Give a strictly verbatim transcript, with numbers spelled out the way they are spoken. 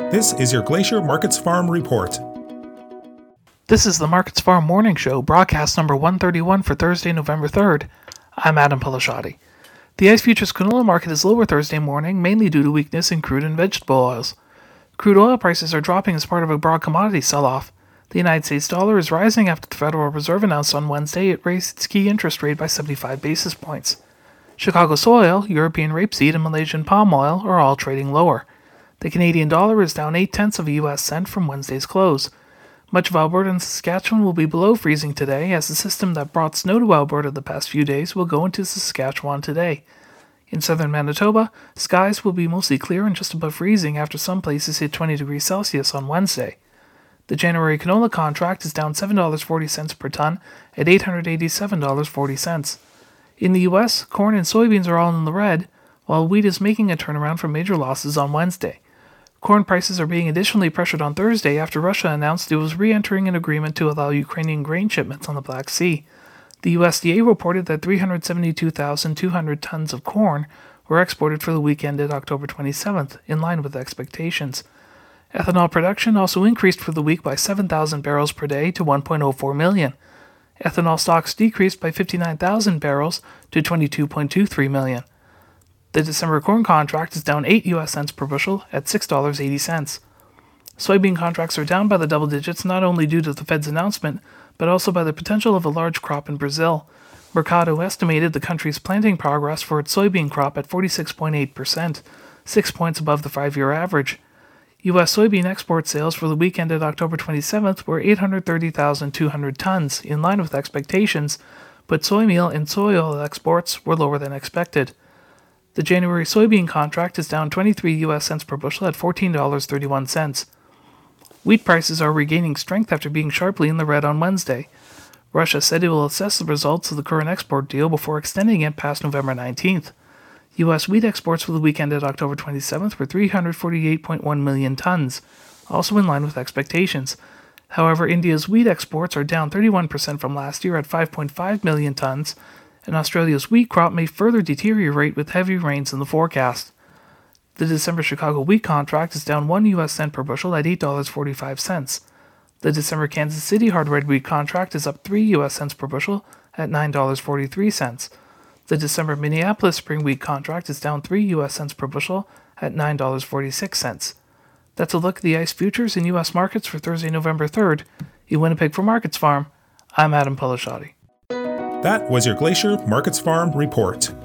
This is your Glacier Markets Farm Report. This is the Markets Farm Morning Show, broadcast number one thirty-one for Thursday, November third. I'm Adam Pelashati. The ICE Futures canola market is lower Thursday morning, mainly due to weakness in crude and vegetable oils. Crude oil prices are dropping as part of a broad commodity sell-off. The United States dollar is rising after the Federal Reserve announced on Wednesday it raised its key interest rate by seventy-five basis points. Chicago soy oil, European rapeseed, and Malaysian palm oil are all trading lower. The Canadian dollar is down eight tenths of a U S cent from Wednesday's close. Much of Alberta and Saskatchewan will be below freezing today, as the system that brought snow to Alberta the past few days will go into Saskatchewan today. In southern Manitoba, skies will be mostly clear and just above freezing after some places hit twenty degrees Celsius on Wednesday. The January canola contract is down seven dollars and forty cents per ton at eight hundred eighty-seven dollars and forty cents. In the U S, corn and soybeans are all in the red, while wheat is making a turnaround from major losses on Wednesday. Corn prices are being additionally pressured on Thursday after Russia announced it was re-entering an agreement to allow Ukrainian grain shipments on the Black Sea. The U S D A reported that three hundred seventy-two thousand two hundred tons of corn were exported for the week ended October twenty-seventh, in line with expectations. Ethanol production also increased for the week by seven thousand barrels per day to one point oh four million. Ethanol stocks decreased by fifty-nine thousand barrels to twenty-two point two three million. The December corn contract is down eight U S cents per bushel at six dollars and eighty cents. Soybean contracts are down by the double digits not only due to the Fed's announcement, but also by the potential of a large crop in Brazil. Mercado estimated the country's planting progress for its soybean crop at forty-six point eight percent, six points above the five-year average. U S soybean export sales for the week ended October twenty-seventh were eight hundred thirty thousand two hundred tons, in line with expectations, but soy meal and soy oil exports were lower than expected. The January soybean contract is down twenty-three U S cents per bushel at fourteen dollars and thirty-one cents. Wheat prices are regaining strength after being sharply in the red on Wednesday. Russia said it will assess the results of the current export deal before extending it past November nineteenth. U S wheat exports for the week ended October twenty-seventh were three hundred forty-eight point one million tons, also in line with expectations. However, India's wheat exports are down thirty-one percent from last year at five point five million tons, and Australia's wheat crop may further deteriorate with heavy rains in the forecast. The December Chicago wheat contract is down one U S cent per bushel at eight dollars and forty-five cents. The December Kansas City hard red wheat contract is up three U S cents per bushel at nine dollars and forty-three cents. The December Minneapolis spring wheat contract is down three U S cents per bushel at nine dollars and forty-six cents. That's a look at the ICE futures in U S markets for Thursday, November third. In Winnipeg for Markets Farm, I'm Adam Pelashati. That was your Glacier Markets Farm Report.